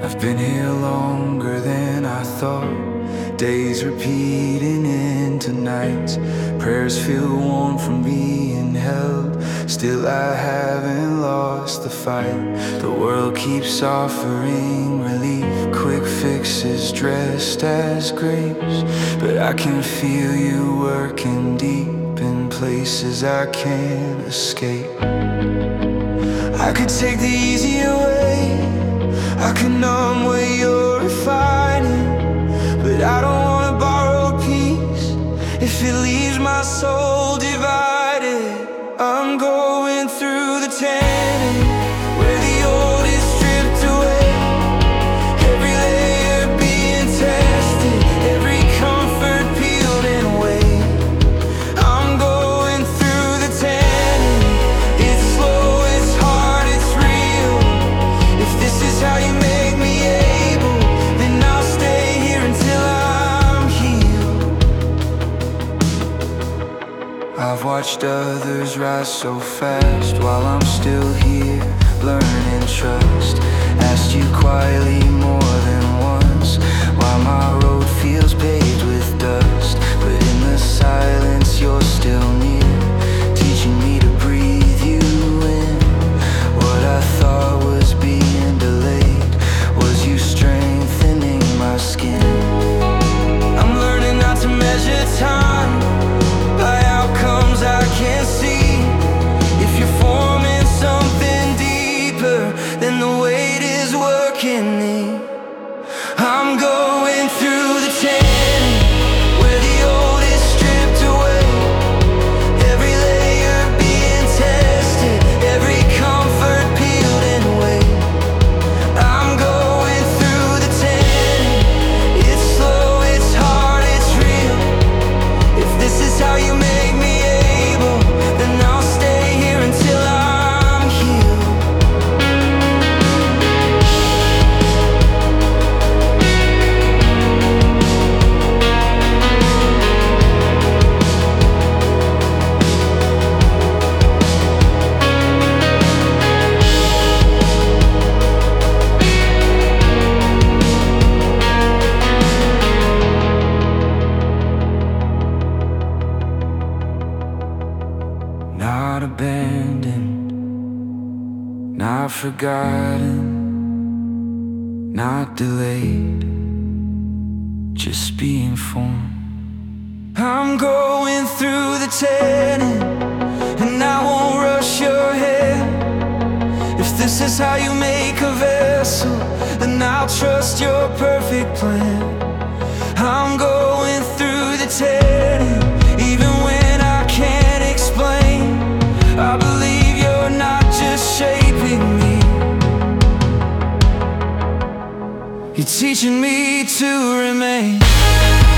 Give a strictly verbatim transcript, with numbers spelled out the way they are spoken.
I've been here longer than I thought, days repeating into nights. Prayers feel warm from being held, still I haven't lost the fight. The world keeps offering relief, quick fixes dressed as grace, but I can feel you working deep in places I can't escape. I could take the easier way, I could numb what you're refining, but I don't wanna borrow peace if it leaves my soul divided. I'm going through the tanning, where the old is stripped away, every layer being tested, every comfort peeled and weighed. I'm going through the tanning, it's slow, it's hard, it's real. If this is how you make me able, then I'll stay here until I'm healed. I've watched others rise so fast while I'm still here, learning trust. Asked you quietly more than once why my road feels paved with dust, but in the silence you're still near, teaching me to breathe you in. What I thought was being delayed was you strengthening my skin. I'm learning not to measure time by outcomes I can't see. If you're forming something deeper, then the weight is working me. I'm going through the tanning, where the old is stripped away, every layer being tested, every comfort peeled and weighed. I'm going through the tanning, it's slow, it's hard, it's real. If this is how you make me able, then I'll stay here until I'm healed. Not abandoned, not forgotten, not delayed, just being formed. I'm going through the tanning, and I won't rush your head. If this is how you make a vessel, then I'll trust your perfect plan. I'm going through the tanning, even when I can't explain. I believe you're not just shaping me, you're teaching me to remain.